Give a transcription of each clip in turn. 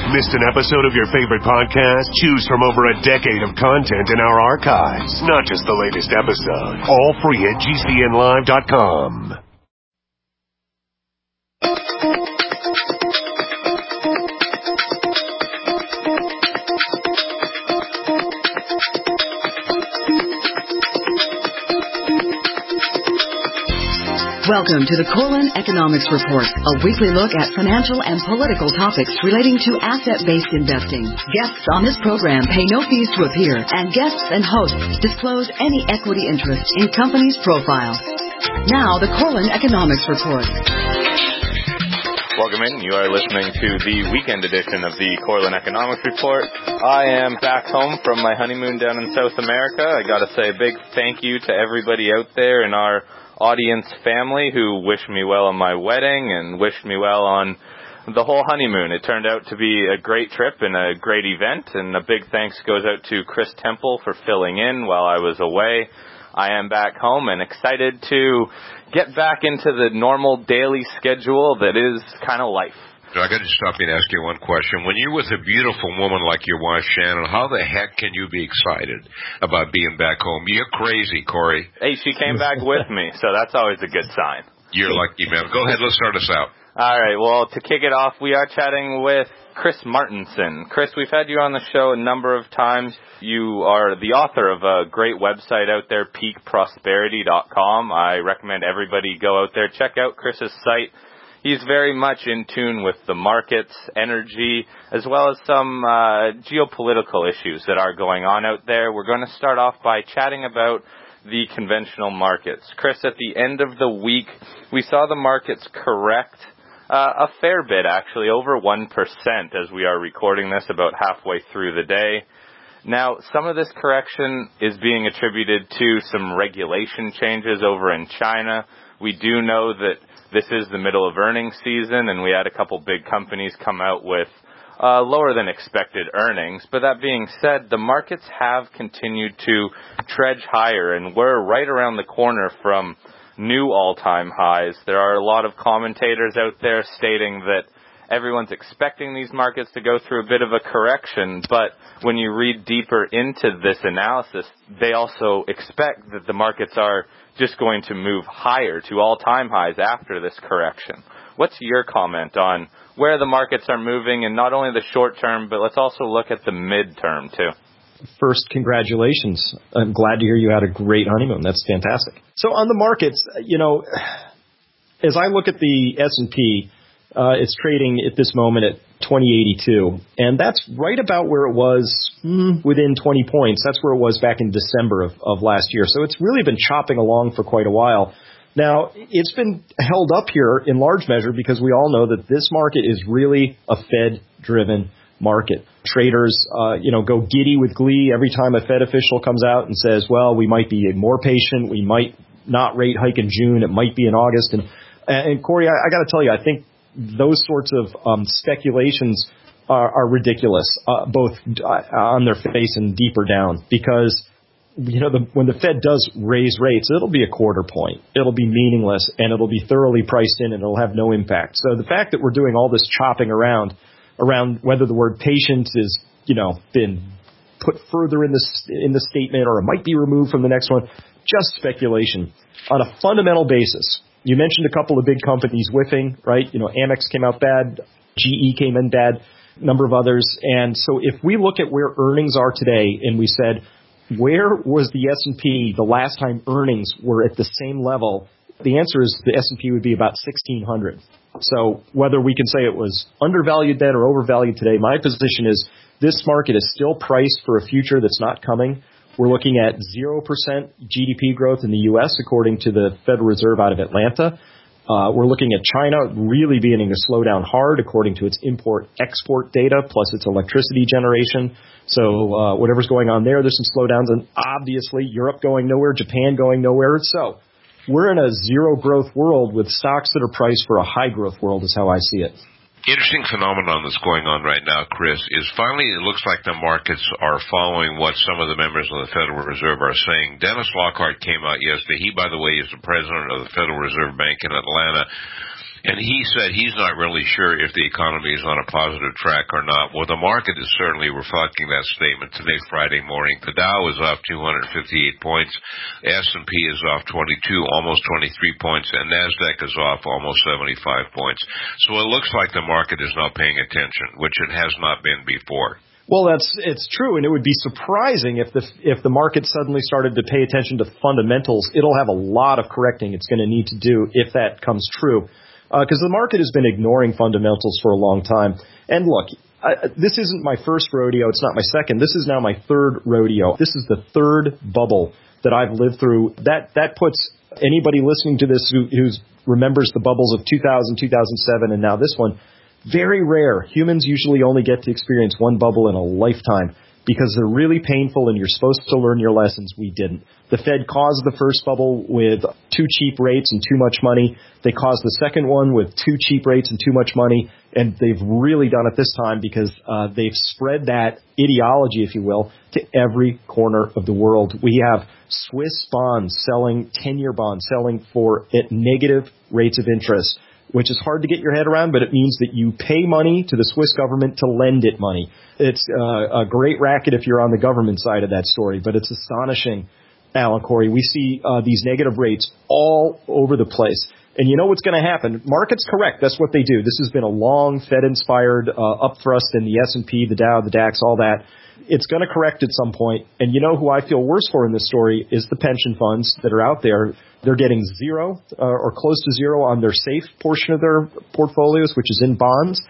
Missed an episode of your favorite podcast? Choose from over a decade of content in our archives. Not just the latest episode. All free at GCNlive.com. Welcome to the Korelin Economics Report, a weekly look at financial and political topics relating to asset-based investing. Guests on this program pay no fees to appear, and guests and hosts disclose any equity interest in company's profile. Now, the Korelin Economics Report. Welcome in. You are listening to the weekend edition of the Korelin Economics Report. I am back home from my honeymoon down in South America. I got to say a big thank you to everybody out there in our audience family who wished me well on my wedding and wished me well on the whole honeymoon. It turned out to be a great trip and a great event, and a big thanks goes out to Chris Temple for filling in while I was away. I am back home and excited to get back into the normal daily schedule that is kind of life. So I got to stop you and ask you one question. When you're with a beautiful woman like your wife, Shannon, how the heck can you be excited about being back home? You're crazy, Corey. Hey, she came back with me, so that's always a good sign. You're lucky, man. Go ahead, let's start us out. All right, well, to kick it off, we are chatting with Chris Martenson. Chris, we've had you on the show a number of times. You are the author of a great website out there, peakprosperity.com. I recommend everybody go out there, check out Chris's site. He's very much in tune with the markets, energy, as well as some geopolitical issues that are going on out there. We're going to start off by chatting about the conventional markets. Chris, at the end of the week, we saw the markets correct a fair bit, actually, over 1% as we are recording this, about halfway through the day. Now, some of this correction is being attributed to some regulation changes over in China. We do know that this is the middle of earnings season, and we had a couple big companies come out with lower than expected earnings. But that being said, the markets have continued to trudge higher, and we're right around the corner from new all-time highs. There are a lot of commentators out there stating that everyone's expecting these markets to go through a bit of a correction, but when you read deeper into this analysis, they also expect that the markets are just going to move higher to all-time highs after this correction. What's your comment on where the markets are moving, and not only the short term, but let's also look at the mid-term too? First, congratulations. I'm glad to hear you had a great honeymoon. That's fantastic. So on the markets, as I look at the S&P, it's trading at this moment at 2082, and that's right about where it was within 20 points. That's where it was back in December of last year. So it's really been chopping along for quite a while. Now, it's been held up here in large measure because we all know that this market is really a Fed-driven market. Traders, go giddy with glee every time a Fed official comes out and says, well, we might be more patient. We might not rate hike in June. It might be in August. And Corey, I got to tell you, I think those sorts of speculations are ridiculous, both on their face and deeper down, because when the Fed does raise rates, it'll be a quarter point. It'll be meaningless, and it'll be thoroughly priced in, and it'll have no impact. So the fact that we're doing all this chopping around whether the word patient is been put further in the statement, or it might be removed from the next one, just speculation on a fundamental basis. You mentioned a couple of big companies whiffing, right? Amex came out bad, GE came in bad, a number of others. And so if we look at where earnings are today, and we said, where was the S&P the last time earnings were at the same level? The answer is the S&P would be about 1,600. So whether we can say it was undervalued then or overvalued today, my position is this market is still priced for a future that's not coming. We're looking at 0% GDP growth in the U.S., according to the Federal Reserve out of Atlanta. We're looking at China really beginning to slow down hard, according to its import-export data, plus its electricity generation. So whatever's going on there, there's some slowdowns. And obviously, Europe going nowhere, Japan going nowhere. So we're in a zero-growth world with stocks that are priced for a high-growth world is how I see it. Interesting phenomenon that's going on right now, Chris, is finally it looks like the markets are following what some of the members of the Federal Reserve are saying. Dennis Lockhart came out yesterday. He, by the way, is the president of the Federal Reserve Bank in Atlanta. And he said he's not really sure if the economy is on a positive track or not. Well, the market is certainly reflecting that statement today, Friday morning. The Dow is off 258 points. S&P is off 22, almost 23 points, and NASDAQ is off almost 75 points. So it looks like the market is now paying attention, which it has not been before. Well, it's true, and it would be surprising if the market suddenly started to pay attention to fundamentals. It'll have a lot of correcting it's going to need to do if that comes true. Because the market has been ignoring fundamentals for a long time. And look, this isn't my first rodeo. It's not my second. This is now my third rodeo. This is the third bubble that I've lived through. That puts anybody listening to this who remembers the bubbles of 2000, 2007, and now this one, very rare. Humans usually only get to experience one bubble in a lifetime because they're really painful and you're supposed to learn your lessons. We didn't. The Fed caused the first bubble with too cheap rates and too much money. They caused the second one with too cheap rates and too much money. And they've really done it this time because they've spread that ideology, if you will, to every corner of the world. We have Swiss bonds selling, 10-year bonds selling for at negative rates of interest, which is hard to get your head around, but it means that you pay money to the Swiss government to lend it money. It's a great racket if you're on the government side of that story, but it's astonishing, Alan Corey. We see these negative rates all over the place. And you know what's going to happen? Markets correct. That's what they do. This has been a long Fed-inspired upthrust in the S&P, the Dow, the DAX, all that. It's going to correct at some point. And you know who I feel worse for in this story is the pension funds that are out there. They're getting zero or close to zero on their safe portion of their portfolios, which is in bonds.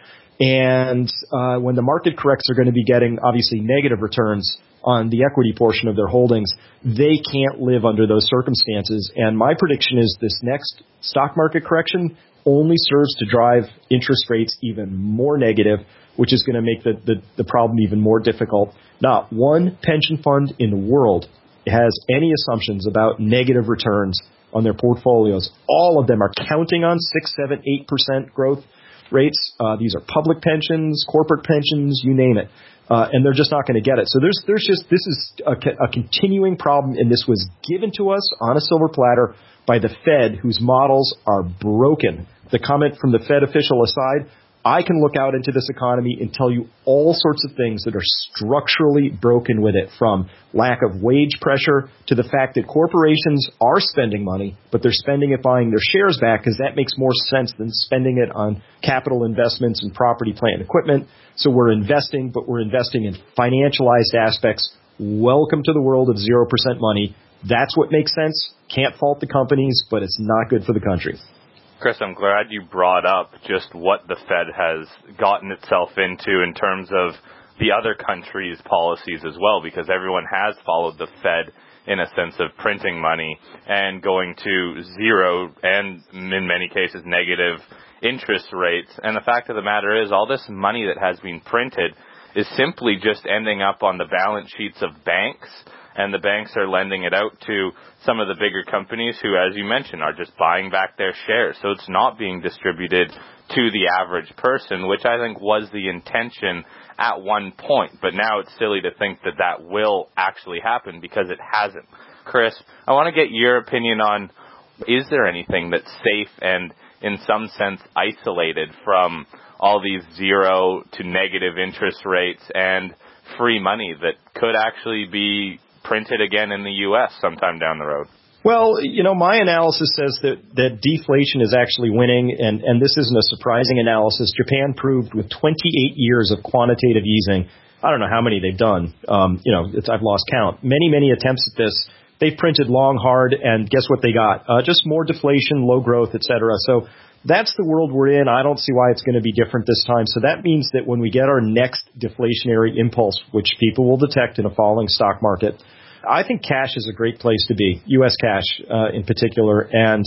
And when the market corrects, they're going to be getting, obviously, negative returns on the equity portion of their holdings. They can't live under those circumstances. And my prediction is this next stock market correction only serves to drive interest rates even more negative, which is going to make the problem even more difficult. Not one pension fund in the world has any assumptions about negative returns on their portfolios. All of them are counting on 6, 7, 8% growth rates. These are public pensions, corporate pensions, you name it. And they're just not going to get it. So this is a continuing problem, and this was given to us on a silver platter by the Fed, whose models are broken. The comment from the Fed official aside, I can look out into this economy and tell you all sorts of things that are structurally broken with it, from lack of wage pressure to the fact that corporations are spending money, but they're spending it buying their shares back because that makes more sense than spending it on capital investments and property, plant, and equipment. So we're investing, but we're investing in financialized aspects. Welcome to the world of 0% money. That's what makes sense. Can't fault the companies, but it's not good for the country. Chris, I'm glad you brought up just what the Fed has gotten itself into in terms of the other countries' policies as well, because everyone has followed the Fed in a sense of printing money and going to zero and, in many cases, negative interest rates. And the fact of the matter is all this money that has been printed is simply just ending up on the balance sheets of banks, and the banks are lending it out to some of the bigger companies who, as you mentioned, are just buying back their shares. So it's not being distributed to the average person, which I think was the intention at one point. But now it's silly to think that that will actually happen because it hasn't. Chris, I want to get your opinion on, is there anything that's safe and in some sense isolated from all these zero to negative interest rates and free money that could actually be printed again in the U.S. sometime down the road? Well, you know, my analysis says that deflation is actually winning, and this isn't a surprising analysis. Japan proved with 28 years of quantitative easing, I don't know how many they've done. I've lost count. Many attempts at this. They've printed long, hard, and guess what they got? Just more deflation, low growth, et cetera. So that's the world we're in. I don't see why it's going to be different this time. So that means that when we get our next deflationary impulse, which people will detect in a falling stock market, I think cash is a great place to be, U.S. cash in particular. And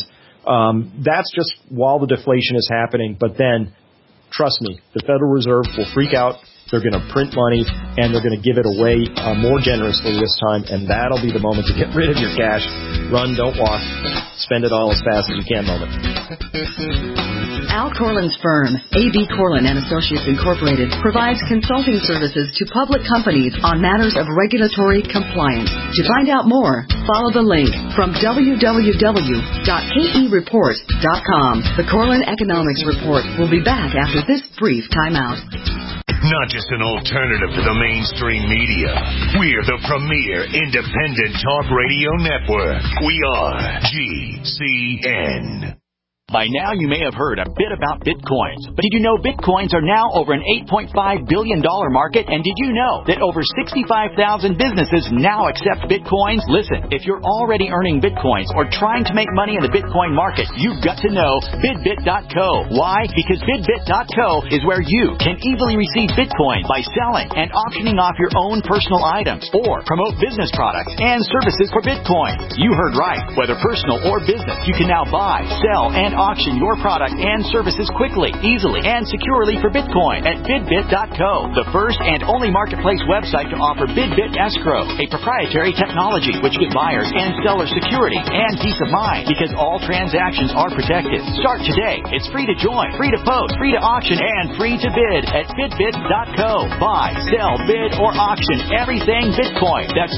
that's just while the deflation is happening. But then, trust me, the Federal Reserve will freak out. They're going to print money, and they're going to give it away more generously this time. And that'll be the moment to get rid of your cash. Run, don't walk. spend it all as fast as you can moment. Al Corlin's firm, A.B. Corlin & Associates Incorporated, provides consulting services to public companies on matters of regulatory compliance. To find out more, follow the link from www.kereport.com. The Corlin Economics Report will be back after this brief timeout. Not just an alternative to the mainstream media. We're the premier independent talk radio network. We are GCN. By now, you may have heard a bit about Bitcoins. But did you know Bitcoins are now over an $8.5 billion market? And did you know that over 65,000 businesses now accept Bitcoins? Listen, if you're already earning Bitcoins or trying to make money in the Bitcoin market, you've got to know BidBit.co. Why? Because BidBit.co is where you can easily receive Bitcoin by selling and auctioning off your own personal items or promote business products and services for Bitcoin. You heard right. Whether personal or business, you can now buy, sell, and auction your product and services quickly, easily, and securely for Bitcoin at BidBit.co, the first and only marketplace website to offer BidBit Escrow, a proprietary technology which gives buyers and sellers security and peace of mind because all transactions are protected. Start today. It's free to join, free to post, free to auction, and free to bid at BidBit.co. Buy, sell, bid, or auction everything Bitcoin. That's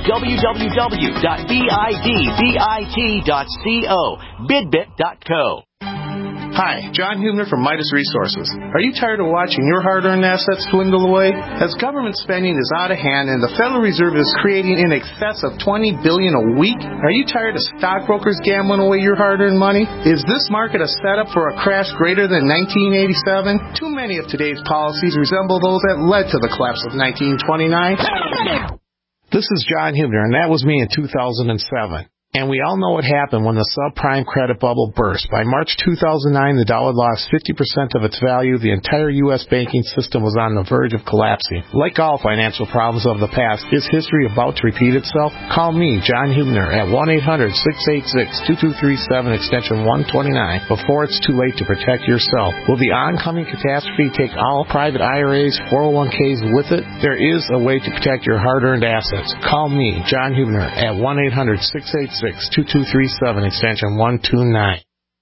www.bidbit.co. BidBit.co. Hi, John Hubner from Midas Resources. Are you tired of watching your hard-earned assets dwindle away? As government spending is out of hand and the Federal Reserve is creating in excess of $20 billion a week, are you tired of stockbrokers gambling away your hard-earned money? Is this market a setup for a crash greater than 1987? Too many of today's policies resemble those that led to the collapse of 1929. This is John Hubner, and that was me in 2007. And we all know what happened when the subprime credit bubble burst. By March 2009, the dollar lost 50% of its value. The entire U.S. banking system was on the verge of collapsing. Like all financial problems of the past, is history about to repeat itself? Call me, John Hubner, at 1-800-686-2237, extension 129, before it's too late to protect yourself. Will the oncoming catastrophe take all private IRAs, 401ks with it? There is a way to protect your hard-earned assets. Call me, John Hubner, at 1-800-686-2237, extension 129.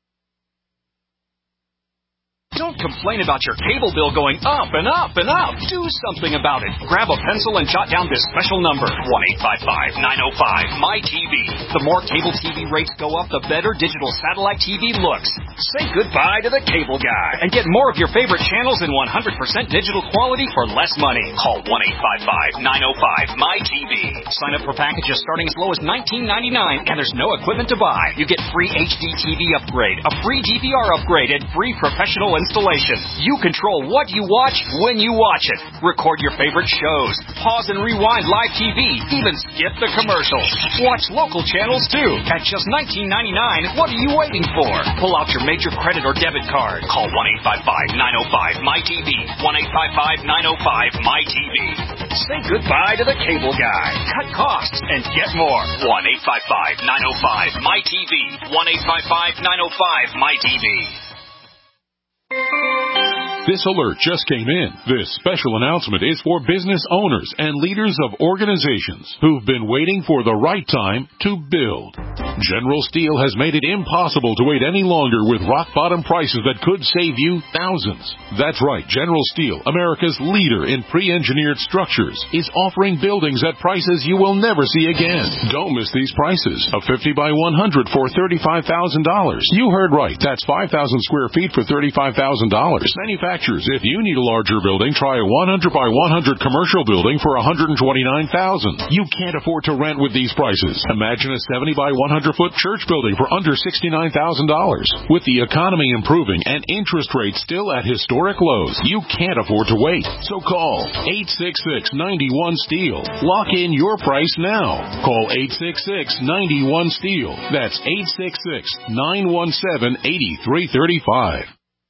Don't complain about your cable bill going up and up and up. Do something about it. Grab a pencil and jot down this special number, 1-855-905-MY-TV. The more cable TV rates go up, the better digital satellite TV looks. Say goodbye to the cable guy and get more of your favorite channels in 100% digital quality for less money. Call 1-855-905-MY-TV. Sign up for packages starting as low as $19.99, and there's no equipment to buy. You get free HD TV upgrade, a free DVR upgrade, and free professional installation. You control what you watch when you watch it. Record your favorite shows. Pause and rewind live TV. Even skip the commercials. Watch local channels too. At just $19.99, what are you waiting for? Pull out your major credit or debit card. Call 1-855-905-MY-TV. 1-855-905-MY-TV. Say goodbye to the cable guy. Cut costs and get more. 1-855-905-MY-TV. 1-855-905-MY-TV. This alert just came in. This special announcement is for business owners and leaders of organizations who've been waiting for the right time to build. General Steel has made it impossible to wait any longer with rock-bottom prices that could save you thousands. That's right, General Steel, America's leader in pre-engineered structures, is offering buildings at prices you will never see again. Don't miss these prices. A 50 by 100 for $35,000. You heard right. That's 5,000 square feet for $35,000. Manufacturers, if you need a larger building, try a 100 by 100 commercial building for $129,000. You can't afford to rent with these prices. Imagine a 70 by 100 foot church building for under $69,000. With the economy improving and interest rates still at historic lows, you can't afford to wait. So call 866-91-STEEL. Lock in your price now. Call 866-91-STEEL. That's 866-917-8335.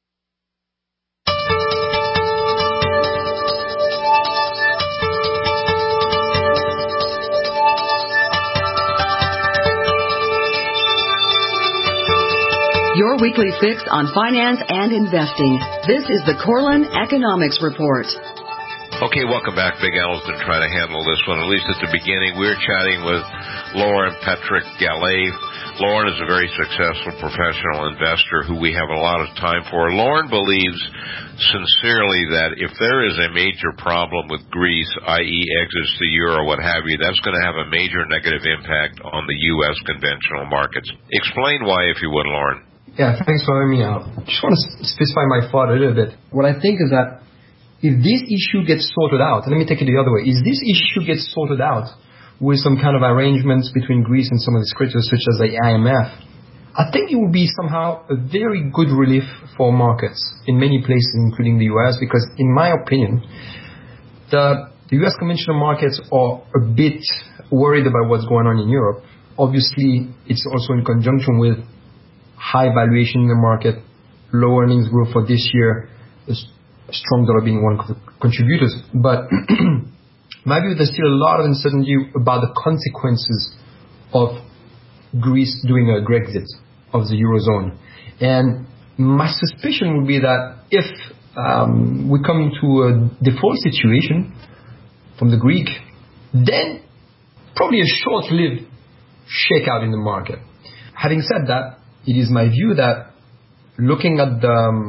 Your weekly fix on finance and investing. This is the Corlin Economics Report. Okay, welcome back. Big Al's been trying to handle this one, at least at the beginning. We're chatting with Laura and Patrick Gallet. Lauren is a very successful professional investor who we have a lot of time for. Lauren believes sincerely that if there is a major problem with Greece, i.e. exits the euro, what have you, that's going to have a major negative impact on the U.S. conventional markets. Explain why, if you would, Lauren. Yeah, thanks for having me out. I just want to specify my thought a little bit. What I think is that if this issue gets sorted out, let me take it the other way, if this issue gets sorted out with some kind of arrangements between Greece and some of its creditors, such as the IMF, I think it will be somehow a very good relief for markets in many places, including the U.S., because in my opinion, the U.S. conventional markets are a bit worried about what's going on in Europe. Obviously, it's also in conjunction with high valuation in the market, low earnings growth for this year, a strong dollar being one of the contributors. But my view, there's still a lot of uncertainty about the consequences of Greece doing a Grexit of the Eurozone. And my suspicion would be that if we come into a default situation from the Greek, then probably a short-lived shakeout in the market. Having said that, it is my view that looking at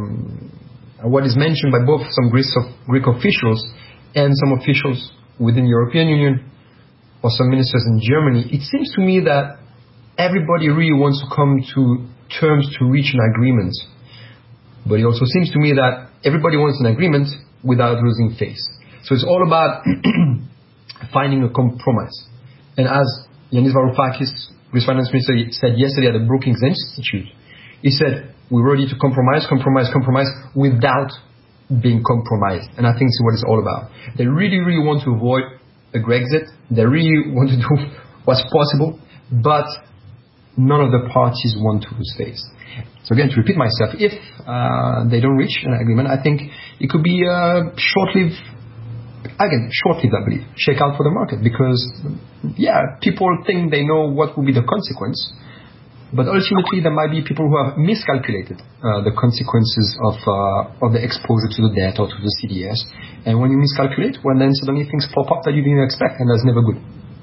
what is mentioned by both some Greek officials and some officials within the European Union or some ministers in Germany, it seems to me that everybody really wants to come to terms to reach an agreement. But it also seems to me that everybody wants an agreement without losing face. So it's all about finding a compromise. And as Yanis Varoufakis, Greece finance minister, said yesterday at the Brookings Institute, he said, we're ready to compromise without being compromised. And I think it's what it's all about. They really, really want to avoid a Grexit. They really want to do what's possible, but none of the parties want to lose face. So again, to repeat myself, if they don't reach an agreement, I think it could be short-lived, I believe, shakeout for the market, because people think they know what will be the consequence, but ultimately there might be people who have miscalculated the consequences of the exposure to the debt or to the CDS, and when you miscalculate, then suddenly things pop up that you didn't expect, and that's never good.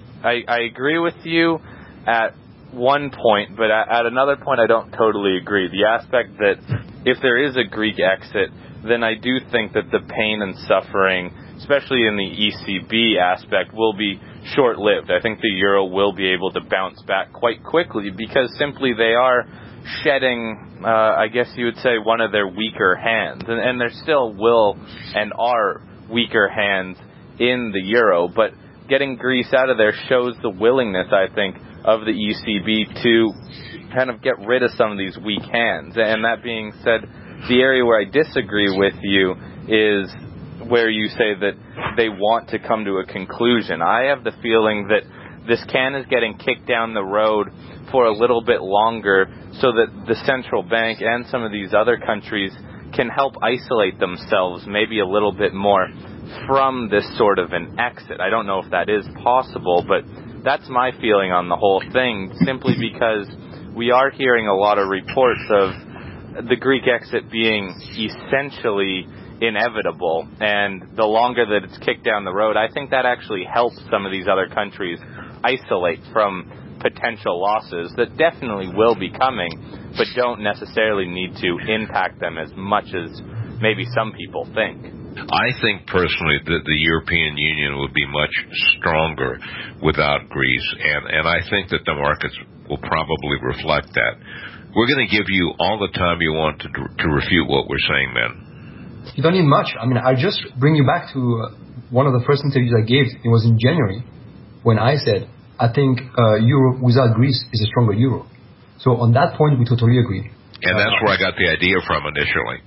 I agree with you at one point, but at another point I don't totally agree. The aspect that if there is a Greek exit, then I do think that the pain and suffering, especially in the ECB aspect, will be short-lived. I think the euro will be able to bounce back quite quickly because simply they are shedding, I guess you would say, one of their weaker hands. And there still will and are weaker hands in the euro, but getting Greece out of there shows the willingness, I think, of the ECB to kind of get rid of some of these weak hands. And that being said, the area where I disagree with you is where you say that they want to come to a conclusion. I have the feeling that this can is getting kicked down the road for a little bit longer so that the central bank and some of these other countries can help isolate themselves maybe a little bit more from this sort of an exit. I don't know if that is possible, but that's my feeling on the whole thing, simply because we are hearing a lot of reports of the Greek exit being essentially inevitable, and the longer that it's kicked down the road, I think that actually helps some of these other countries isolate from potential losses that definitely will be coming, but don't necessarily need to impact them as much as maybe some people think. I think personally that the European Union would be much stronger without Greece, and I think that the markets will probably reflect that. We're going to give you all the time you want to refute what we're saying, man. You don't need much. I mean, I'll just bring you back to one of the first interviews I gave. It was in January when I said, I think euro without Greece is a stronger euro. So on that point, we totally agree. And that's where I got the idea from initially.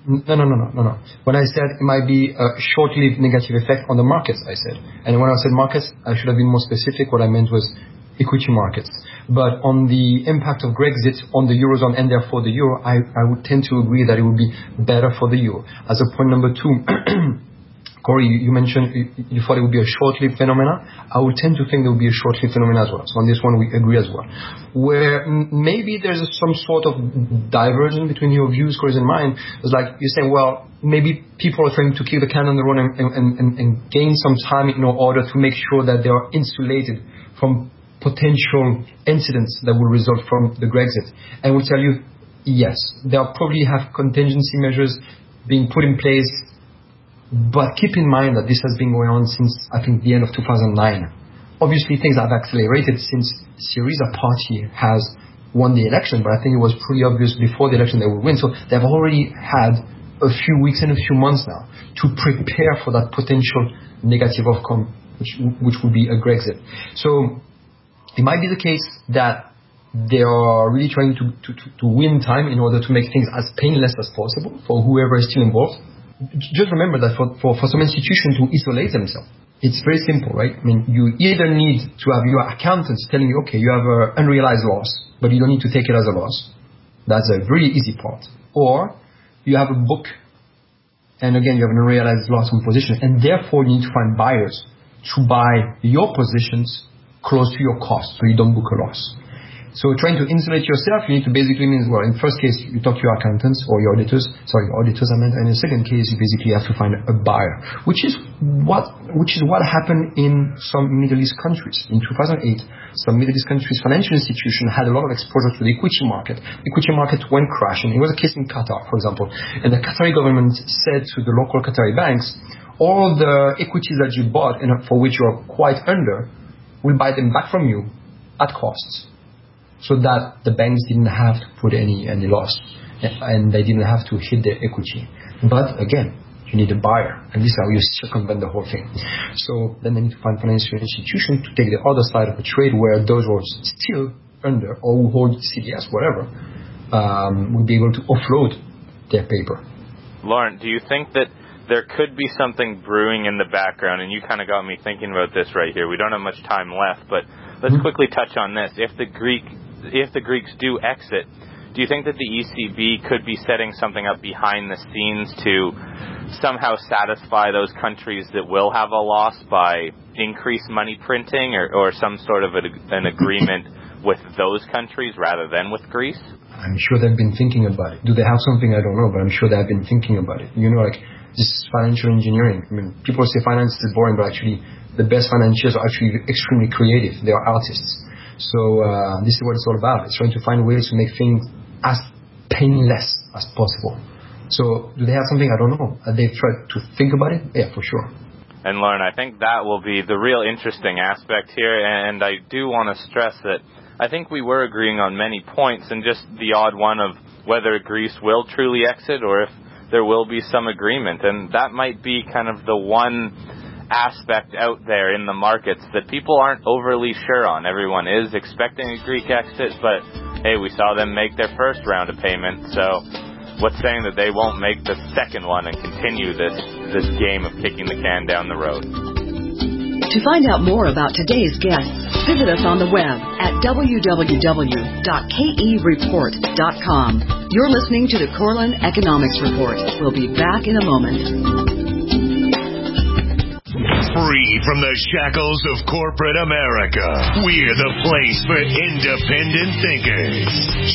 No. When I said it might be a short-lived negative effect on the markets, I said. And when I said markets, I should have been more specific. What I meant was equity markets. But on the impact of Grexit on the Eurozone and therefore the euro, I would tend to agree that it would be better for the euro. As a point number two, Corey, you mentioned you thought it would be a short-lived phenomena. I would tend to think there would be a short-lived phenomena as well. So on this one, we agree as well. Where maybe there's some sort of divergence between your views, Corey, and mine. It's like you're saying, well, maybe people are trying to kick the can on the road and gain some time in order to make sure that they are insulated from potential incidents that will result from the Grexit. And we'll tell you, yes, they'll probably have contingency measures being put in place, but keep in mind that this has been going on since, I think, the end of 2009. Obviously, things have accelerated since Syriza party has won the election, but I think it was pretty obvious before the election they would win. So they've already had a few weeks and a few months now to prepare for that potential negative outcome, which would be a Grexit. So it might be the case that they are really trying to win time in order to make things as painless as possible for whoever is still involved. Just remember that for some institutions to isolate themselves, it's very simple, right? I mean, you either need to have your accountants telling you, okay, you have an unrealized loss, but you don't need to take it as a loss. That's a very easy part. Or you have a book, and again, you have an unrealized loss on position, and therefore you need to find buyers to buy your positions close to your cost, so you don't book a loss. So trying to insulate yourself, you need to basically mean, well, in the first case, you talk to your accountants or your auditors, I meant, and in the second case, you basically have to find a buyer, which is what happened in some Middle East countries. In 2008, some Middle East countries' financial institutions had a lot of exposure to the equity market. The equity market went crashing. It was a case in Qatar, for example, and the Qatari government said to the local Qatari banks, all the equities that you bought and for which you are quite under, we'll buy them back from you at cost, so that the banks didn't have to put any loss, and they didn't have to hit their equity. But again, you need a buyer, and this is how you circumvent the whole thing. So then they need to find financial institutions to take the other side of the trade, where those who are still under or who hold CDS, whatever, will be able to offload their paper. Laurent, do you think that there could be something brewing in the background? And you kind of got me thinking about this right here. We don't have much time left, but let's quickly touch on this. If the Greeks do exit, do you think that the ECB could be setting something up behind the scenes to somehow satisfy those countries that will have a loss by increased money printing or some sort of an agreement with those countries rather than with Greece? I'm sure they've been thinking about it. Do they have something? I don't know, but I'm sure they've been thinking about it. You know, like this financial engineering. I mean, people say finance is boring, but actually the best financiers are actually extremely creative. They are artists. So this is what it's all about. It's trying to find ways to make things as painless as possible. So do they have something? I don't know. They've tried to think about it? Yeah, for sure. And Lauren, I think that will be the real interesting aspect here. And I do want to stress that I think we were agreeing on many points, and just the odd one of whether Greece will truly exit or if there will be some agreement. And that might be kind of the one aspect out there in the markets that people aren't overly sure on. Everyone is expecting a Greek exit, but hey, we saw them make their first round of payments, so what's saying that they won't make the second one and continue this game of kicking the can down the road? To find out more about today's guests, visit us on the web at www.kereport.com. You're listening to the Corlin Economics Report. We'll be back in a moment. Free from the shackles of corporate America, we're the place for independent thinkers.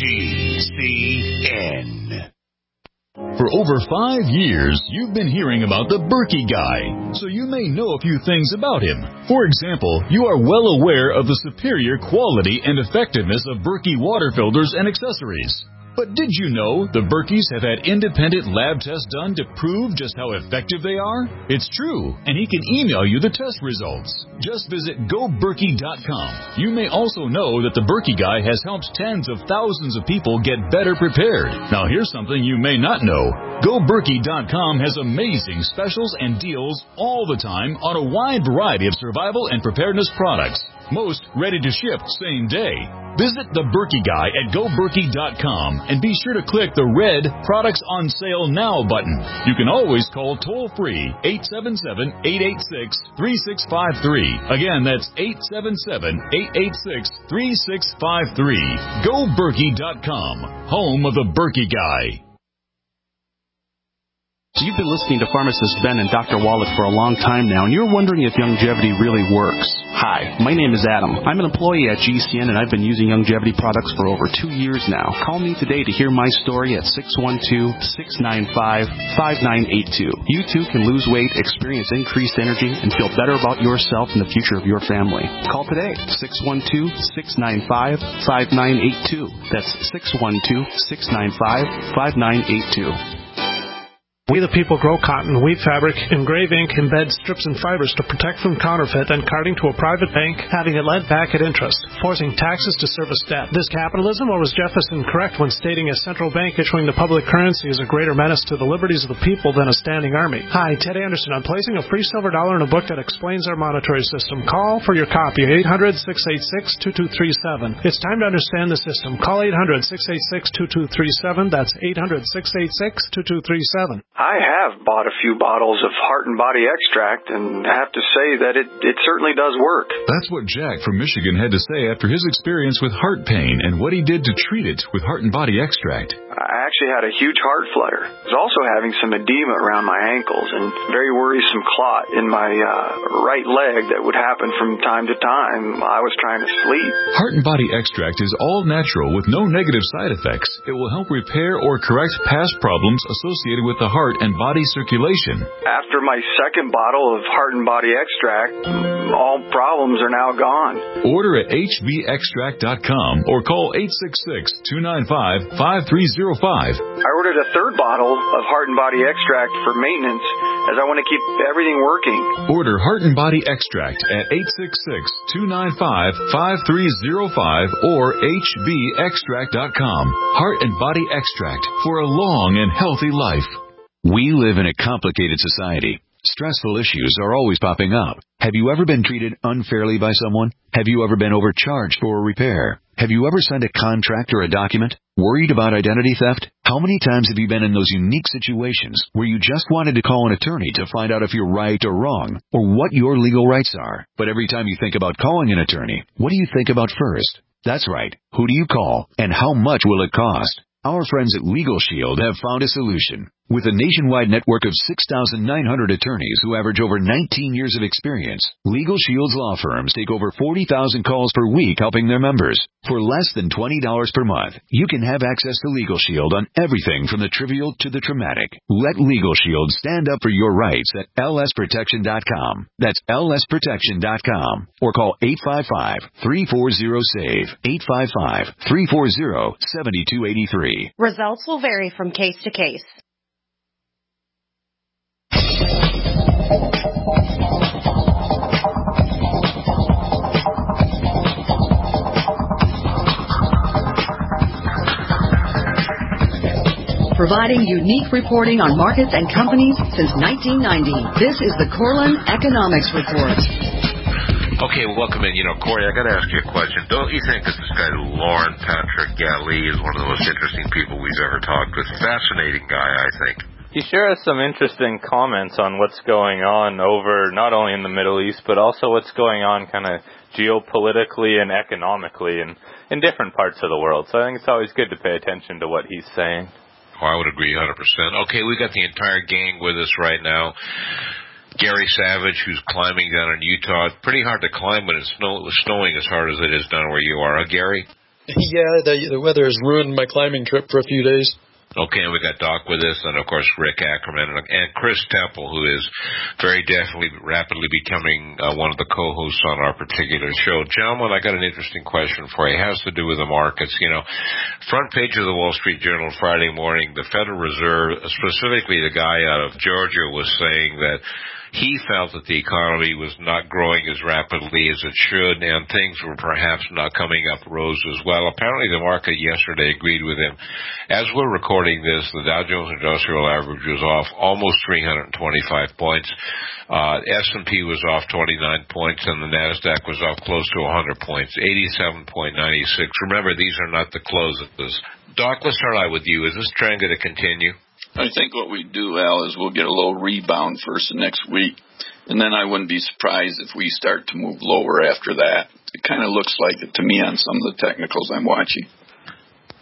GCN. For over 5 years, you've been hearing about the Berkey Guy, so you may know a few things about him. For example, you are well aware of the superior quality and effectiveness of Berkey water filters and accessories. But did you know the Berkeys have had independent lab tests done to prove just how effective they are? It's true, and he can email you the test results. Just visit GoBerkey.com. You may also know that the Berkey Guy has helped tens of thousands of people get better prepared. Now here's something you may not know. GoBerkey.com has amazing specials and deals all the time on a wide variety of survival and preparedness products. Most ready to ship same day. Visit the Berkey Guy at GoBerkey.com and be sure to click the red Products on Sale Now button. You can always call toll-free 877-886-3653. Again, that's 877-886-3653. GoBerkey.com, home of the Berkey Guy. So you've been listening to Pharmacist Ben and Dr. Wallach for a long time now, and you're wondering if Youngevity really works. Hi, my name is Adam. I'm an employee at GCN, and I've been using Youngevity products for over 2 years now. Call me today to hear my story at 612-695-5982. You too can lose weight, experience increased energy, and feel better about yourself and the future of your family. Call today, 612-695-5982. That's 612-695-5982. We the people grow cotton, weave fabric, engrave ink, embed strips and fibers to protect from counterfeit and carting to a private bank, having it lent back at interest, forcing taxes to service debt. This capitalism, or was Jefferson correct when stating a central bank issuing the public currency is a greater menace to the liberties of the people than a standing army? Hi, Ted Anderson. I'm placing a free silver dollar in a book that explains our monetary system. Call for your copy, 800-686-2237. It's time to understand the system. Call 800-686-2237. That's 800-686-2237. I have bought a few bottles of Heart and Body Extract and have to say that it certainly does work. That's what Jack from Michigan had to say after his experience with heart pain and what he did to treat it with Heart and Body Extract. I actually had a huge heart flutter. I was also having some edema around my ankles and very worrisome clot in my right leg that would happen from time to time. I was trying to sleep. Heart and Body Extract is all natural with no negative side effects. It will help repair or correct past problems associated with the heart and body circulation. After my second bottle of Heart and Body Extract, all problems are now gone. Order at hbextract.com or call 866-295-5305. I ordered a third bottle of Heart and Body Extract for maintenance as I want to keep everything working. Order Heart and Body Extract at 866-295-5305 or hbextract.com. Heart and Body Extract for a long and healthy life. We live in a complicated society. Stressful issues are always popping up. Have you ever been treated unfairly by someone? Have you ever been overcharged for a repair? Have you ever signed a contract or a document? Worried about identity theft? How many times have you been in those unique situations where you just wanted to call an attorney to find out if you're right or wrong, or what your legal rights are? But every time you think about calling an attorney, what do you think about first? That's right. Who do you call, and how much will it cost? Our friends at Legal Shield have found a solution. With a nationwide network of 6,900 attorneys who average over 19 years of experience, Legal Shield's law firms take over 40,000 calls per week helping their members. For less than $20 per month, you can have access to Legal Shield on everything from the trivial to the traumatic. Let Legal Shield stand up for your rights at lsprotection.com. That's lsprotection.com. Or call 855-340-SAVE, 855-340-7283. Results will vary from case to case. Providing unique reporting on markets and companies since 1990. This is the Corlin Economics Report. Okay, well, welcome in. Corey, I got to ask you a question. Don't you think that this guy, Lauren Patrick Galli, is one of the most interesting people we've ever talked with? Fascinating guy, I think. He sure has some interesting comments on what's going on over not only in the Middle East, but also what's going on kind of geopolitically and economically in different parts of the world. So I think it's always good to pay attention to what he's saying. Oh, I would agree 100%. Okay, we got the entire gang with us right now. Gary Savage, who's climbing down in Utah. It's pretty hard to climb when it's snowing as hard as it is down where you are. Gary? Yeah, the weather has ruined my climbing trip for a few days. Okay, and we got Doc with us, and of course Rick Ackerman, and Chris Temple, who is very definitely rapidly becoming one of the co-hosts on our particular show. Gentlemen, I got an interesting question for you. It has to do with the markets. Front page of the Wall Street Journal Friday morning, the Federal Reserve, specifically the guy out of Georgia, was saying that he felt that the economy was not growing as rapidly as it should, and things were perhaps not coming up roses. Well, apparently the market yesterday agreed with him. As we're recording this, the Dow Jones Industrial Average was off almost 325 points. S&P was off 29 points, and the NASDAQ was off close to 100 points, 87.96. Remember, these are not the closes. Doc, let's start out with you. Is this trend going to continue? I think what we do, Al, is we'll get a little rebound first the next week, and then I wouldn't be surprised if we start to move lower after that. It kind of looks like it to me on some of the technicals I'm watching.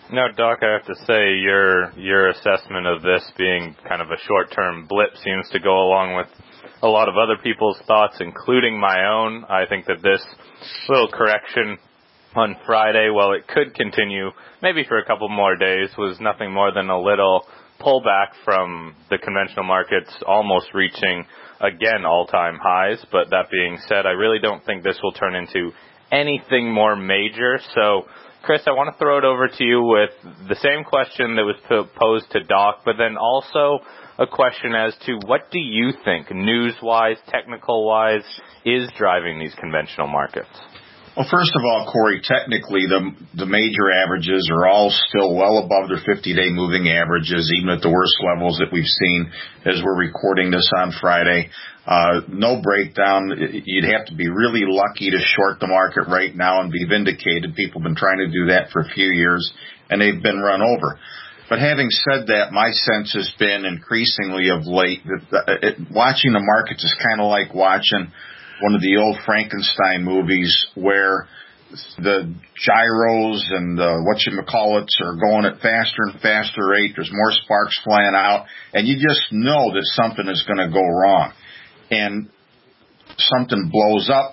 No, Doc, I have to say your assessment of this being kind of a short-term blip seems to go along with a lot of other people's thoughts, including my own. I think that this little correction on Friday, while it could continue maybe for a couple more days, was nothing more than a little pullback from the conventional markets almost reaching, again, all-time highs. But that being said, I really don't think this will turn into anything more major. So, Chris, I want to throw it over to you with the same question that was posed to Doc, but then also a question as to what do you think, news-wise, technical-wise, is driving these conventional markets? Well, first of all, Corey, technically the major averages are all still well above their 50-day moving averages, even at the worst levels that we've seen as we're recording this on Friday. No breakdown. You'd have to be really lucky to short the market right now and be vindicated. People have been trying to do that for a few years, and they've been run over. But having said that, my sense has been increasingly of late that watching the markets is kind of like watching one of the old Frankenstein movies where the gyros and the whatchamacallits are going at faster and faster rate. There's more sparks flying out, and you just know that something is going to go wrong. And something blows up,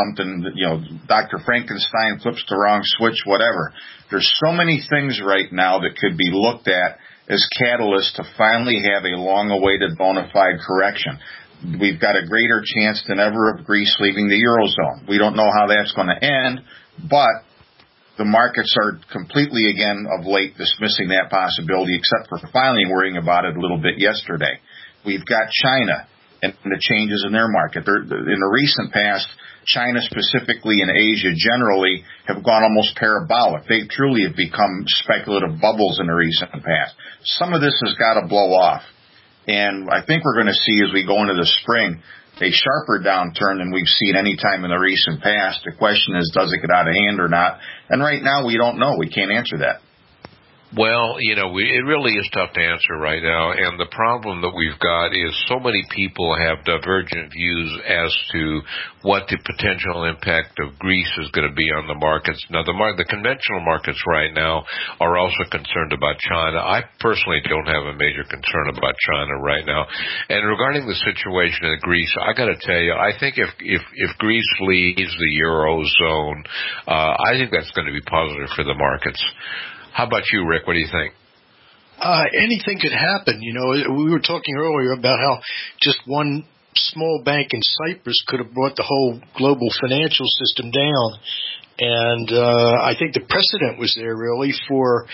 Dr. Frankenstein flips the wrong switch, whatever. There's so many things right now that could be looked at as catalysts to finally have a long-awaited bona fide correction. We've got a greater chance than ever of Greece leaving the Eurozone. We don't know how that's going to end, but the markets are completely, again, of late dismissing that possibility, except for finally worrying about it a little bit yesterday. We've got China and the changes in their market. In the recent past, China specifically and Asia generally have gone almost parabolic. They truly have become speculative bubbles in the recent past. Some of this has got to blow off. And I think we're going to see as we go into the spring a sharper downturn than we've seen any time in the recent past. The question is, does it get out of hand or not? And right now we don't know. We can't answer that. Well, it really is tough to answer right now, and the problem that we've got is so many people have divergent views as to what the potential impact of Greece is going to be on the markets. Now, the conventional markets right now are also concerned about China. I personally don't have a major concern about China right now. And regarding the situation in Greece, I got to tell you, I think if Greece leaves the Eurozone, I think that's going to be positive for the markets. How about you, Rick? What do you think? Anything could happen. We were talking earlier about how just one small bank in Cyprus could have brought the whole global financial system down. And I think the precedent was there really for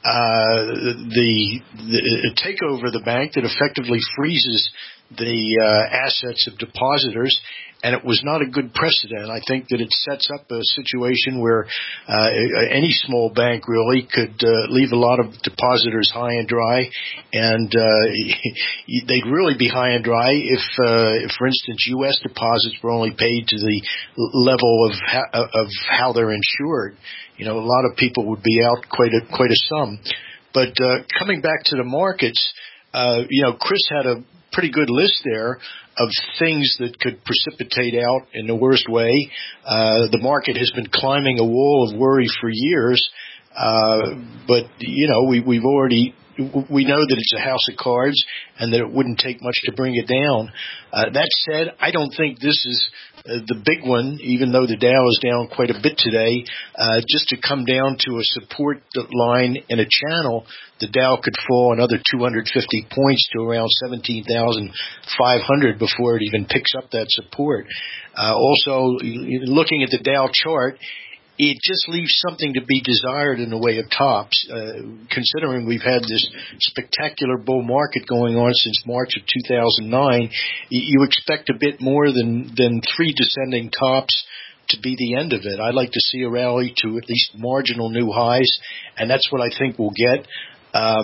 the takeover of the bank that effectively freezes the assets of depositors, and it was not a good precedent. I think that it sets up a situation where any small bank really could leave a lot of depositors high and dry, and they'd really be high and dry if, for instance, U.S. deposits were only paid to the level of how they're insured. A lot of people would be out quite a sum. But coming back to the markets, Chris had a pretty good list there of things that could precipitate out in the worst way. The market has been climbing a wall of worry for years, but we know that it's a house of cards and that it wouldn't take much to bring it down. That said, I don't think this is the big one, even though the Dow is down quite a bit today. Just to come down to a support line in a channel, the Dow could fall another 250 points to around 17,500 before it even picks up that support. Also, looking at the Dow chart, it just leaves something to be desired in the way of tops, considering we've had this spectacular bull market going on since March of 2009. You expect a bit more than three descending tops to be the end of it. I'd like to see a rally to at least marginal new highs, and that's what I think we'll get. But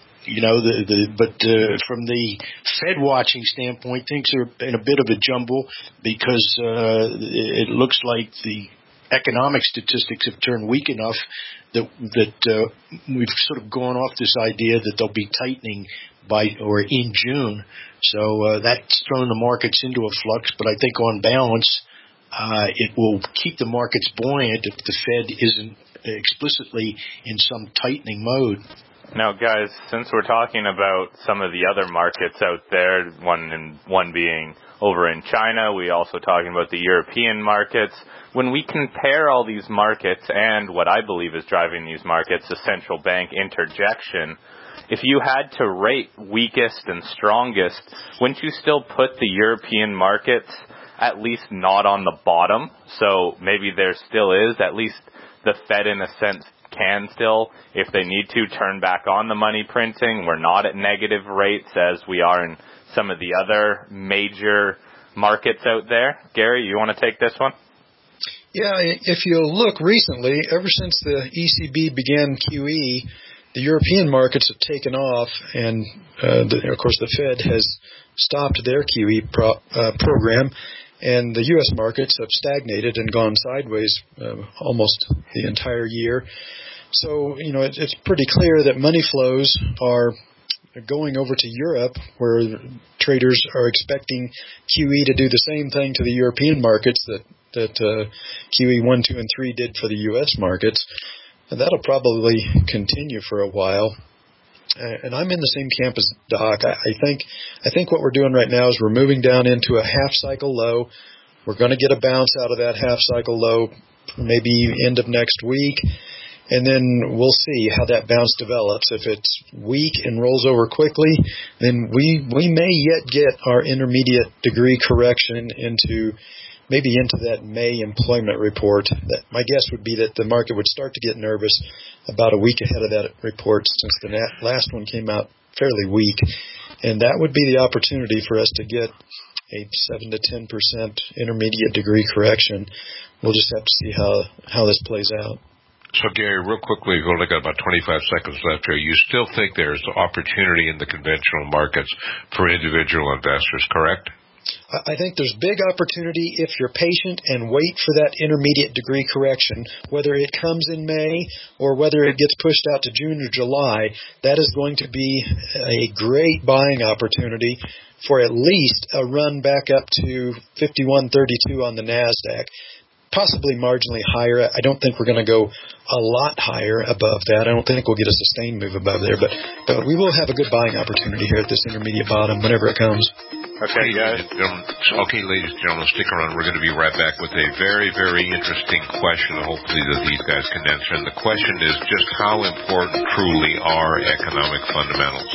from the Fed watching standpoint, things are in a bit of a jumble because it looks like the economic statistics have turned weak enough that we've sort of gone off this idea that they'll be tightening in June. So that's thrown the markets into a flux. But I think on balance, it will keep the markets buoyant if the Fed isn't explicitly in some tightening mode. Now, guys, since we're talking about some of the other markets out there, one being over in China, we also talking about the European markets. When we compare all these markets and what I believe is driving these markets, the central bank interjection, if you had to rate weakest and strongest, wouldn't you still put the European markets at least not on the bottom? So maybe there still is, at least the Fed in a sense can still, if they need to, turn back on the money printing. We're not at negative rates as we are in some of the other major markets out there. Gary, you want to take this one? Yeah, if you look recently, ever since the ECB began QE, the European markets have taken off, and of course the Fed has stopped their QE program, and the U.S. markets have stagnated and gone sideways almost the entire year. So, it's pretty clear that money flows are going over to Europe, where traders are expecting QE to do the same thing to the European markets that QE 1, 2, and 3 did for the U.S. markets. And that'll probably continue for a while. And I'm in the same camp as Doc. I think what we're doing right now is we're moving down into a half-cycle low. We're going to get a bounce out of that half-cycle low maybe end of next week. And then we'll see how that bounce develops. If it's weak and rolls over quickly, then we may yet get our intermediate degree correction into that May employment report. That my guess would be that the market would start to get nervous about a week ahead of that report, since the last one came out fairly weak. And that would be the opportunity for us to get a 7 to 10% intermediate degree correction. We'll just have to see how this plays out. So, Gary, real quickly, we've only got about 25 seconds left here. You still think there's opportunity in the conventional markets for individual investors, correct? I think there's big opportunity if you're patient and wait for that intermediate degree correction, whether it comes in May or whether it gets pushed out to June or July. That is going to be a great buying opportunity for at least a run back up to 51.32 on the NASDAQ. Possibly marginally higher. I don't think we're going to go a lot higher above that. I don't think we'll get a sustained move above there, but we will have a good buying opportunity here at this intermediate bottom whenever it comes. Okay, guys. Okay, ladies and gentlemen, stick around. We're going to be right back with a very, very interesting question, hopefully, that these guys can answer. And the question is just how important truly are economic fundamentals?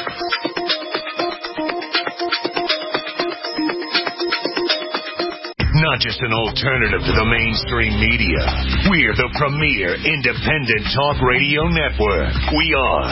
Not just an alternative to the mainstream media. We're the premier independent talk radio network. We are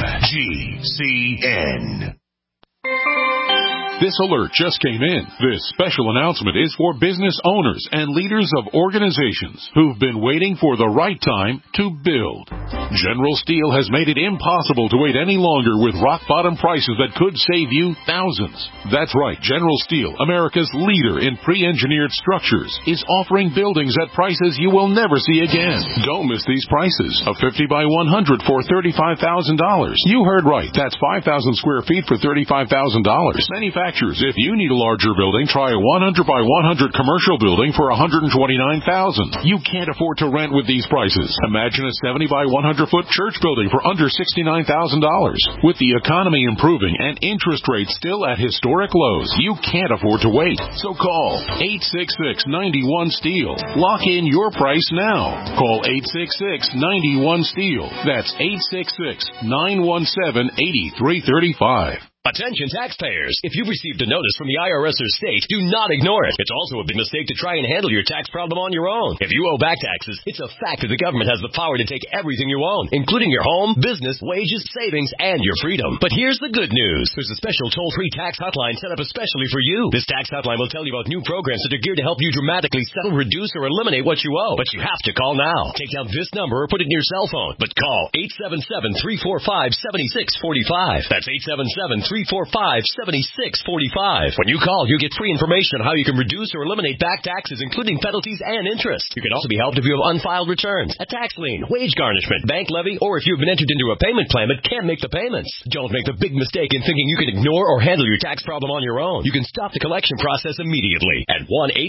GCN. This alert just came in. This special announcement is for business owners and leaders of organizations who've been waiting for the right time to build. General Steel has made it impossible to wait any longer with rock-bottom prices that could save you thousands. That's right, General Steel, America's leader in pre-engineered structures, is offering buildings at prices you will never see again. Don't miss these prices. A 50 by 100 for $35,000. You heard right. That's 5,000 square feet for $35,000. Manufacturers, if you need a larger building, try a 100 by 100 commercial building for $129,000. You can't afford to rent with these prices. Imagine a 70 by 100 foot church building for under $69,000. With the economy improving and interest rates still at historic lows, you can't afford to wait. So call 866-91-STEEL. Lock in your price now. Call 866-91-STEEL. That's 866-917-8335. Attention taxpayers! If you've received a notice from the IRS or state, do not ignore it. It's also a big mistake to try and handle your tax problem on your own. If you owe back taxes, it's a fact that the government has the power to take everything you own, including your home, business, wages, savings, and your freedom. But here's the good news. There's a special toll-free tax hotline set up especially for you. This tax hotline will tell you about new programs that are geared to help you dramatically settle, reduce, or eliminate what you owe. But you have to call now. Take down this number or put it in your cell phone. But call 877-345-7645. That's 877-345-7645. 1-877-345-7645. When you call, you get free information on how you can reduce or eliminate back taxes, including penalties and interest. You can also be helped if you have unfiled returns, a tax lien, wage garnishment, bank levy, or if you've been entered into a payment plan but can't make the payments. Don't make the big mistake in thinking you can ignore or handle your tax problem on your own. You can stop the collection process immediately at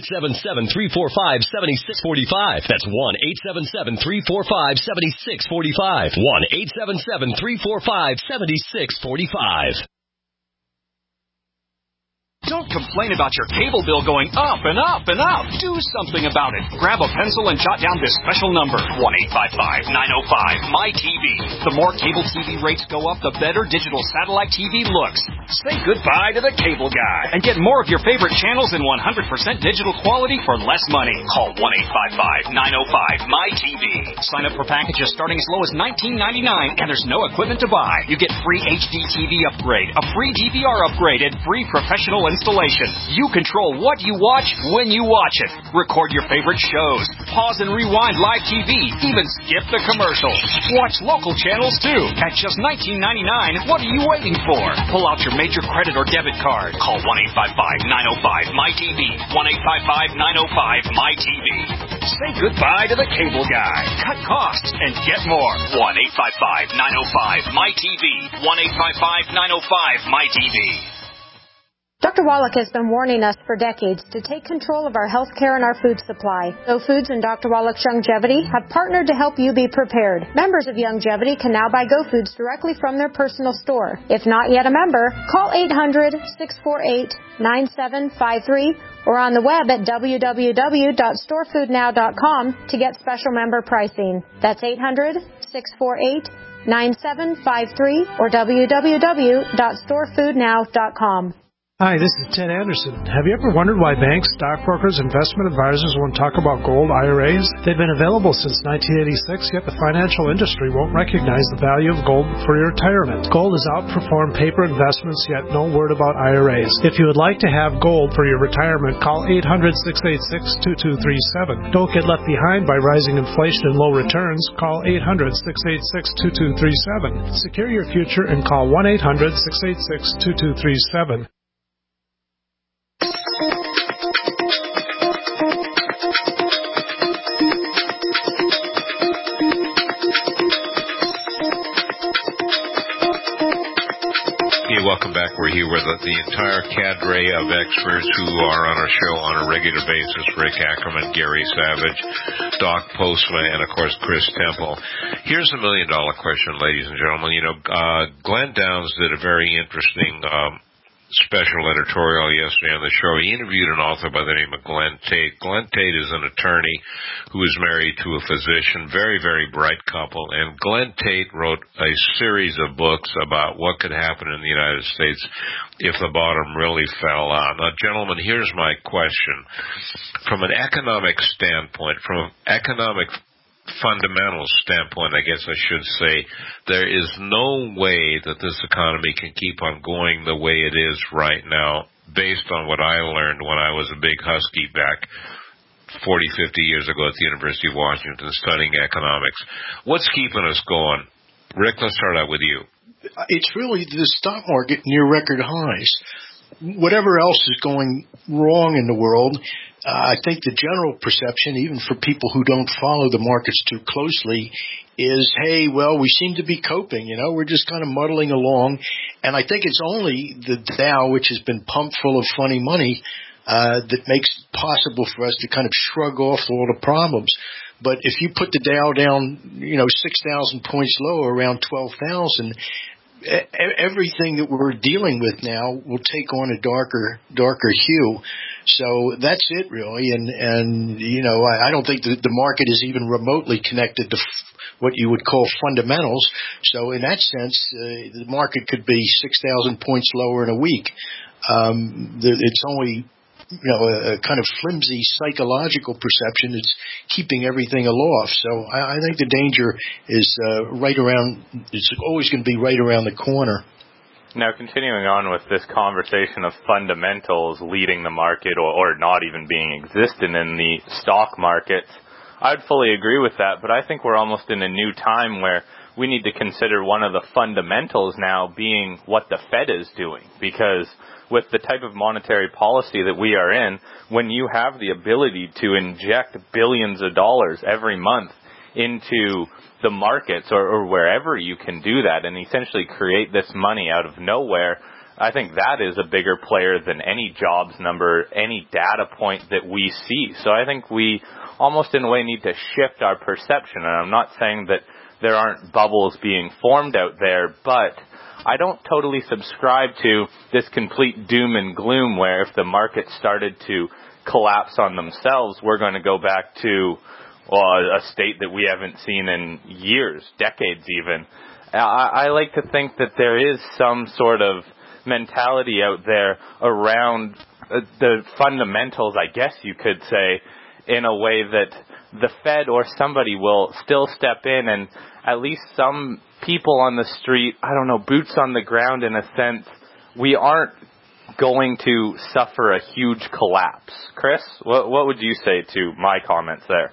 1-877-345-7645. That's 1-877-345-7645. 1-877-345-7645. Don't complain about your cable bill going up and up and up. Do something about it. Grab a pencil and jot down this special number, 1-855-905-MY-TV. The more cable TV rates go up, the better digital satellite TV looks. Say goodbye to the cable guy and get more of your favorite channels in 100% digital quality for less money. Call 1-855-905-MY-TV. Sign up for packages starting as low as $19.99, and there's no equipment to buy. You get free HD TV upgrade, a free DVR upgrade, and free professional installation. You control what you watch when you watch it. Record your favorite shows. Pause and rewind live TV. Even skip the commercials. Watch local channels too. At just $19.99, what are you waiting for? Pull out your major credit or debit card. Call 1-855-905-MY-TV. 1-855-905-MY-TV. Say goodbye to the cable guy. Cut costs and get more. 1-855-905-MY-TV. 1-855-905-MY-TV. Dr. Wallach has been warning us for decades to take control of our health care and our food supply. So Foods and Dr. Wallach's Youngevity have partnered to help you be prepared. Members of Youngevity can now buy Go Foods directly from their personal store. If not yet a member, call 800-648-9753 or on the web at www.storefoodnow.com to get special member pricing. That's 800-648-9753 or www.storefoodnow.com. Hi, this is Ted Anderson. Have you ever wondered why banks, stockbrokers, investment advisors won't talk about gold IRAs? They've been available since 1986, yet the financial industry won't recognize the value of gold for your retirement. Gold has outperformed paper investments, yet no word about IRAs. If you would like to have gold for your retirement, call 800-686-2237. Don't get left behind by rising inflation and low returns. Call 800-686-2237. Secure your future and call 1-800-686-2237. Welcome back. We're here with the entire cadre of experts who are on our show on a regular basis. Rick Ackerman, Gary Savage, Doc Postma, and, of course, Chris Temple. Here's the million-dollar question, ladies and gentlemen. You know, Glenn Downs did a very interesting special editorial yesterday on the show. He interviewed an author by the name of Glenn Tate. Glenn Tate is an attorney who is married to a physician, very, very bright couple, and Glenn Tate wrote a series of books about what could happen in the United States if the bottom really fell out. Now, gentlemen, here's my question. From an economic standpoint, from an economic fundamental standpoint, I guess I should say, there is no way that this economy can keep on going the way it is right now based on what I learned when I was a big husky back 40, 50 years ago at the University of Washington studying economics. What's keeping us going? Rick, let's start out with you. It's really the stock market near record highs. Whatever else is going wrong in the world, I think the general perception, even for people who don't follow the markets too closely, is, hey, well, we seem to be coping, you know, we're just kind of muddling along. And I think it's only the Dow, which has been pumped full of funny money, that makes it possible for us to kind of shrug off all the problems. But if you put the Dow down, 6,000 points lower, around 12,000, everything that we're dealing with now will take on a darker hue. So that's it, really. And I don't think that the market is even remotely connected to what you would call fundamentals. So in that sense, the market could be 6,000 points lower in a week. It's only a kind of flimsy psychological perception that's keeping everything aloft. So I think the danger is right around. It's always going to be right around the corner. Now, continuing on with this conversation of fundamentals leading the market or not even being existent in the stock markets, I'd fully agree with that, but I think we're almost in a new time where we need to consider one of the fundamentals now being what the Fed is doing, because with the type of monetary policy that we are in, when you have the ability to inject billions of dollars every month into the markets or wherever you can do that and essentially create this money out of nowhere, I think that is a bigger player than any jobs number, any data point that we see. So I think we almost in a way need to shift our perception. And I'm not saying that there aren't bubbles being formed out there, but I don't totally subscribe to this complete doom and gloom where if the market started to collapse on themselves, we're going to go back to a state that we haven't seen in years, decades even. I like to think that there is some sort of mentality out there around the fundamentals, I guess you could say, in a way that the Fed or somebody will still step in and at least some people on the street, I don't know, boots on the ground in a sense, we aren't going to suffer a huge collapse. Chris, what would you say to my comments there?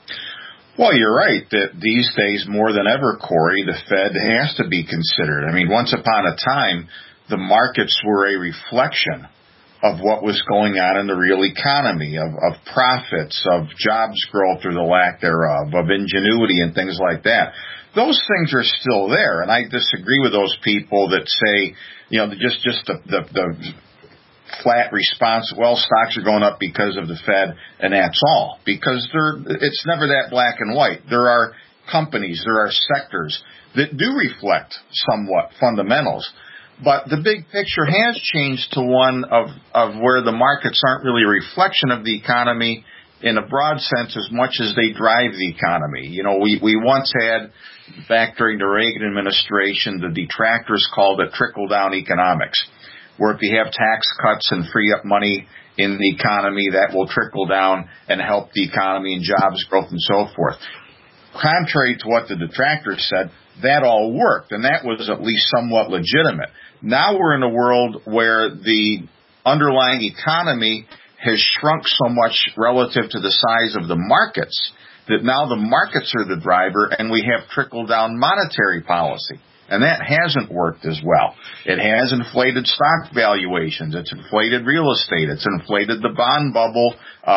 Well, you're right that these days more than ever, Corey, the Fed has to be considered. I mean, once upon a time, the markets were a reflection of what was going on in the real economy, of profits, of jobs growth or the lack thereof, of ingenuity and things like that. Those things are still there, and I disagree with those people that say, just the flat response, well, stocks are going up because of the Fed, and that's all. Because it's never that black and white. There are companies, there are sectors that do reflect somewhat fundamentals. But the big picture has changed to one of where the markets aren't really a reflection of the economy in a broad sense as much as they drive the economy. We once had, back during the Reagan administration, the detractors called it trickle-down economics, where if you have tax cuts and free up money in the economy, that will trickle down and help the economy and jobs growth and so forth. Contrary to what the detractors said, that all worked, and that was at least somewhat legitimate. Now we're in a world where the underlying economy has shrunk so much relative to the size of the markets that now the markets are the driver and we have trickle-down monetary policy. And that hasn't worked as well. It has inflated stock valuations. It's inflated real estate. It's inflated the bond bubble,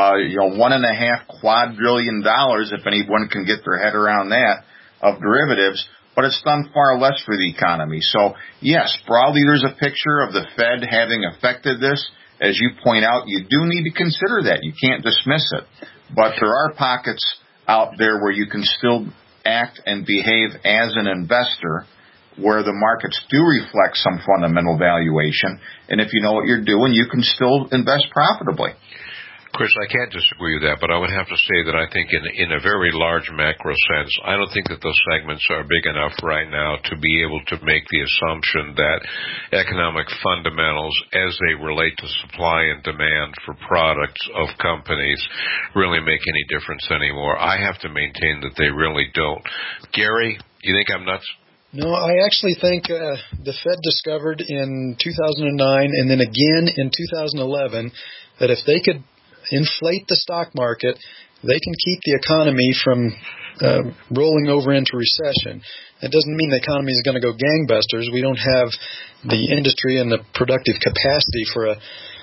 $1.5 quadrillion, if anyone can get their head around that, of derivatives. But it's done far less for the economy. So, yes, broadly there's a picture of the Fed having affected this. As you point out, you do need to consider that. You can't dismiss it. But there are pockets out there where you can still act and behave as an investor where the markets do reflect some fundamental valuation. And if you know what you're doing, you can still invest profitably. Chris, I can't disagree with that, but I would have to say that I think in a very large macro sense, I don't think that those segments are big enough right now to be able to make the assumption that economic fundamentals as they relate to supply and demand for products of companies really make any difference anymore. I have to maintain that they really don't. Gary, you think I'm nuts? No, I actually think the Fed discovered in 2009 and then again in 2011 that if they could inflate the stock market, they can keep the economy from rolling over into recession. That doesn't mean the economy is going to go gangbusters. We don't have the industry and the productive capacity for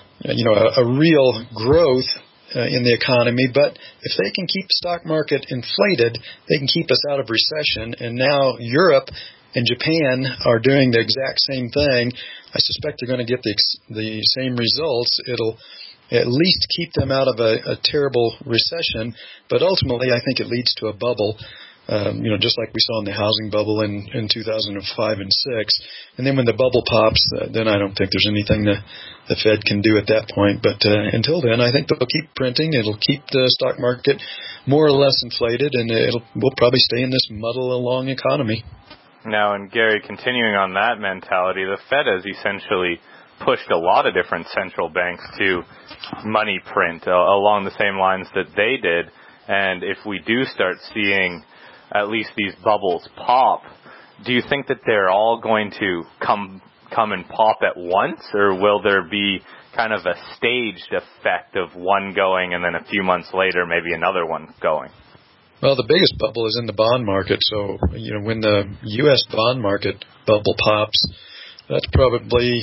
a real growth in the economy, but if they can keep the stock market inflated, they can keep us out of recession. And now Europe and Japan are doing the exact same thing. I suspect they're going to get the same results. It'll at least keep them out of a terrible recession, but ultimately I think it leads to a bubble, just like we saw in the housing bubble in 2005 and 6. And then when the bubble pops, then I don't think there's anything the Fed can do at that point. But until then, I think they'll keep printing. It'll keep the stock market more or less inflated, and we'll probably stay in this muddle-along economy. Now, and Gary, continuing on that mentality, the Fed has essentially pushed a lot of different central banks to money print along the same lines that they did. And if we do start seeing at least these bubbles pop, do you think that they're all going to come and pop at once, or will there be kind of a staged effect of one going and then a few months later maybe another one going? Well, the biggest bubble is in the bond market. So, when the U.S. bond market bubble pops, that's probably,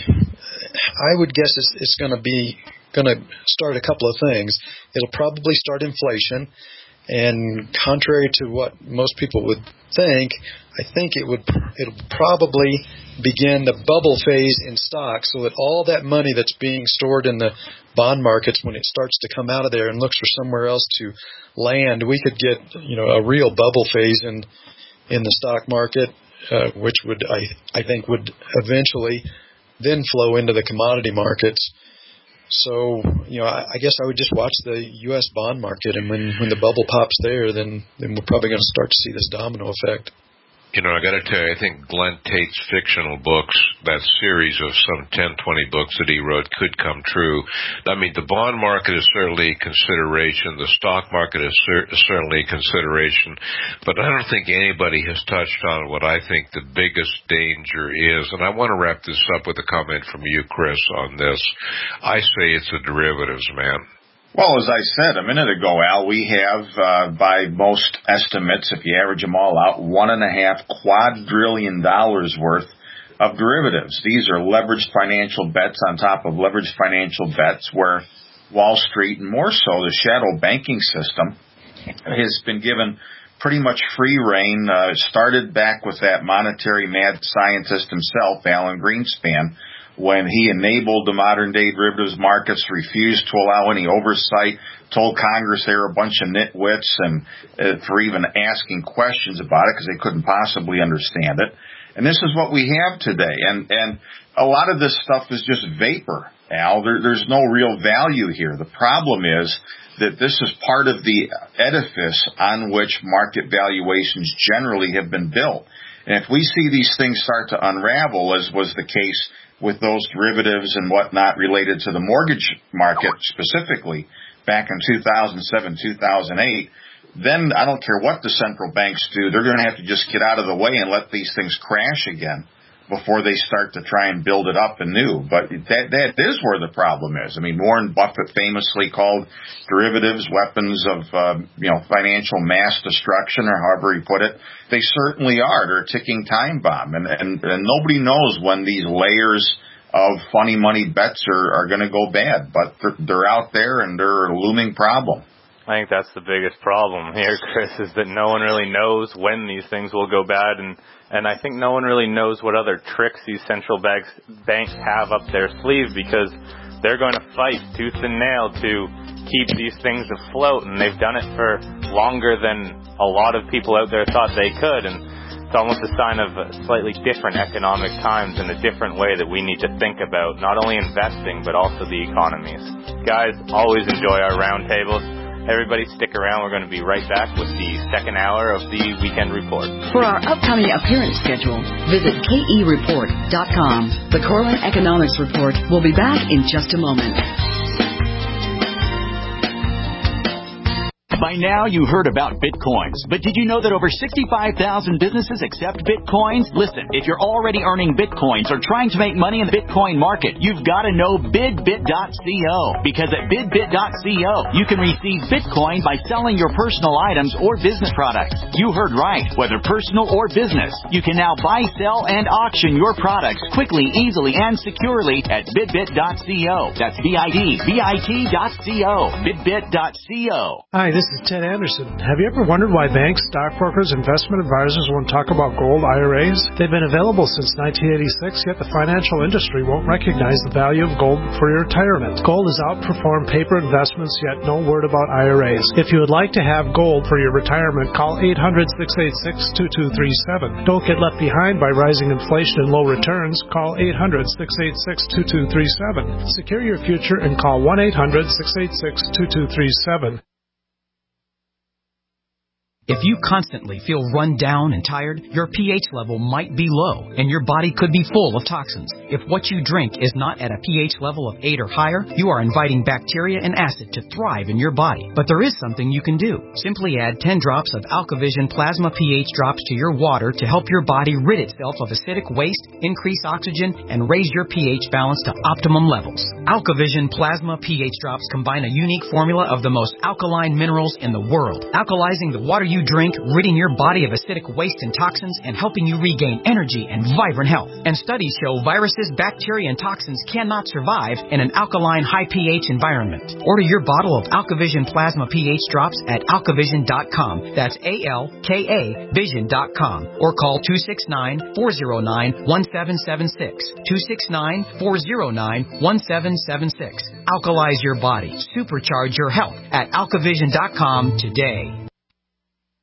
I would guess it's going to start a couple of things. It'll probably start inflation, and contrary to what most people would think, I think it'll probably begin the bubble phase in stocks, so that all that money that's being stored in the bond markets, when it starts to come out of there and looks for somewhere else to land, we could get a real bubble phase in the stock market, which would I think would eventually then flow into the commodity markets. So, I guess I would just watch the U.S. bond market, and when the bubble pops there, then we're probably going to start to see this domino effect. I got to tell you, I think Glenn Tate's fictional books, that series of some 10, 20 books that he wrote, could come true. I mean, the bond market is certainly a consideration. The stock market is certainly a consideration. But I don't think anybody has touched on what I think the biggest danger is. And I want to wrap this up with a comment from you, Chris, on this. I say it's the derivatives, man. Well, as I said a minute ago, Al, we have, by most estimates, if you average them all out, $1.5 quadrillion worth of derivatives. These are leveraged financial bets on top of leveraged financial bets, where Wall Street, and more so the shadow banking system, has been given pretty much free rein. Started back with that monetary mad scientist himself, Alan Greenspan, when he enabled the modern-day derivatives markets, refused to allow any oversight, told Congress they were a bunch of nitwits, and for even asking questions about it because they couldn't possibly understand it. And this is what we have today. And a lot of this stuff is just vapor, Al. There's no real value here. The problem is that this is part of the edifice on which market valuations generally have been built. And if we see these things start to unravel, as was the case with those derivatives and whatnot related to the mortgage market specifically back in 2007, 2008, then I don't care what the central banks do, they're going to have to just get out of the way and let these things crash again before they start to try and build it up anew. But that is where the problem is. I mean, Warren Buffett famously called derivatives weapons of, financial mass destruction, or however he put it. They certainly are. They're a ticking time bomb. And nobody knows when these layers of funny money bets are going to go bad. But they're out there, and they're a looming problem. I think that's the biggest problem here, Chris, is that no one really knows when these things will go bad, and I think no one really knows what other tricks these central banks have up their sleeve, because they're going to fight tooth and nail to keep these things afloat, and they've done it for longer than a lot of people out there thought they could, and it's almost a sign of slightly different economic times and a different way that we need to think about not only investing but also the economies. Guys, always enjoy our roundtables. Everybody stick around. We're going to be right back with the second hour of the Weekend Report. For our upcoming appearance schedule, visit KEReport.com. The Corlin Economics Report will be back in just a moment. By now, you heard about Bitcoins, but did you know that over 65,000 businesses accept Bitcoins? Listen, if you're already earning Bitcoins or trying to make money in the Bitcoin market, you've got to know BidBit.co, because at BidBit.co, you can receive Bitcoin by selling your personal items or business products. You heard right. Whether personal or business, you can now buy, sell, and auction your products quickly, easily, and securely at BidBit.co. That's BidBit.co. BidBit.co. Hi, this is Ted Anderson. Have you ever wondered why banks, stockbrokers, investment advisors won't talk about gold IRAs? They've been available since 1986, yet the financial industry won't recognize the value of gold for your retirement. Gold has outperformed paper investments, yet no word about IRAs. If you would like to have gold for your retirement, call 800-686-2237. Don't get left behind by rising inflation and low returns. Call 800-686-2237. Secure your future and call 1-800-686-2237. If you constantly feel run down and tired, your pH level might be low, and your body could be full of toxins. If what you drink is not at a pH level of 8 or higher, you are inviting bacteria and acid to thrive in your body. But there is something you can do. Simply add 10 drops of AlkaVision Plasma pH drops to your water to help your body rid itself of acidic waste, increase oxygen, and raise your pH balance to optimum levels. AlkaVision Plasma pH drops combine a unique formula of the most alkaline minerals in the world, alkalizing the water you you drink, ridding your body of acidic waste and toxins, and helping you regain energy and vibrant health. And studies show viruses, bacteria, and toxins cannot survive in an alkaline, high pH environment. Order your bottle of AlkaVision Plasma pH drops at alkavision.com. That's ALKA Vision.com. Or call 269-409-1776. 269-409-1776. Alkalize your body. Supercharge your health at alkavision.com today.